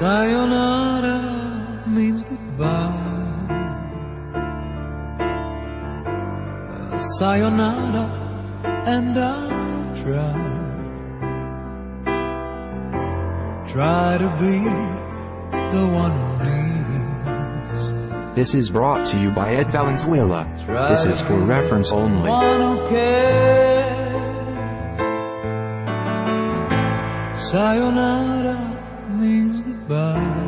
Sayonara means goodbye. Sayonara, and I'll try to be the one who needs. This is brought to you by Ed Valenzuela. This is for reference only. One who cares. Sayonara means goodbye.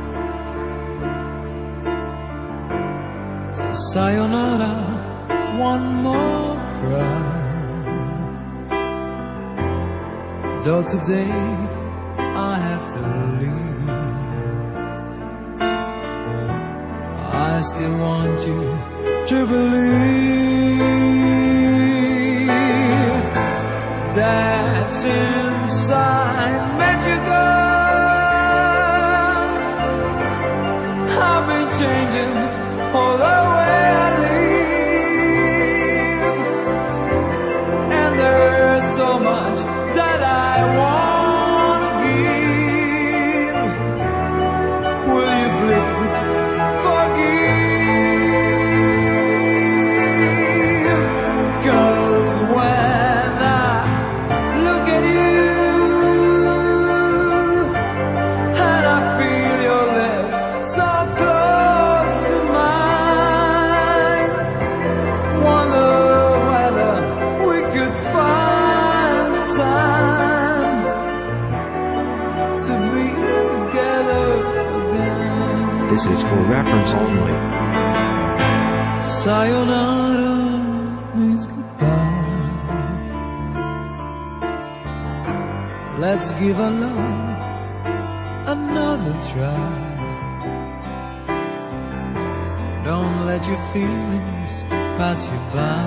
Sayonara, one more cry. Though today I have to leave, I still want you to believe that since I met you, girl, I've been changing all the way I live, and there's so much that I wanna give. Will you please forgive? 'Cause when I look at you and I feel your lips so close to mine, wonder whether we could find the time to be together again. This is for reference only. Sayonara means goodbye. Let's give our love another try. Don't let your feelings pass you by.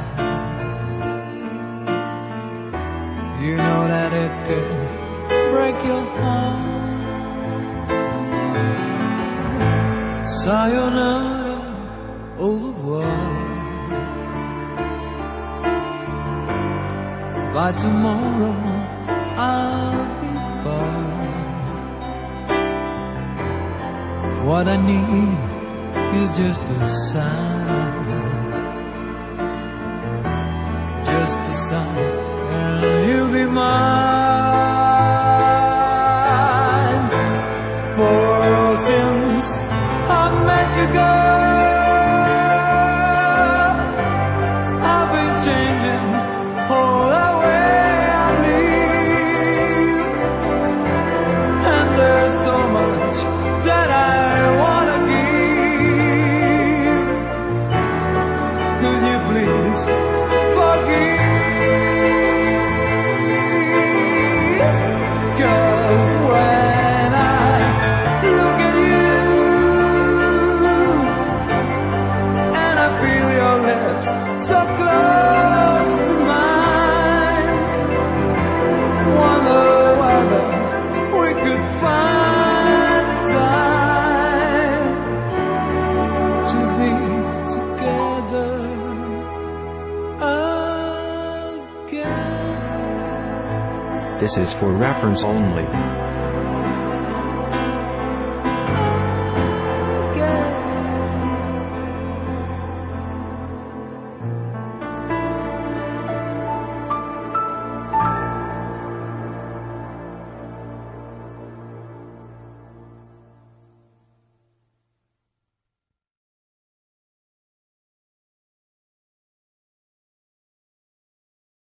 You know that it could break your heart. Sayonara, au revoir. By tomorrow I'll be far. What I need is just a sign, just a sign, and you'll be mine. For since I met you, girl, I've been changing all the way I live, and there's so much that I wanna give. Could you please forgive? 'Cause when I look at you and I feel your lips so close to mine, wonder whether we could find time to be together again. This is for reference only.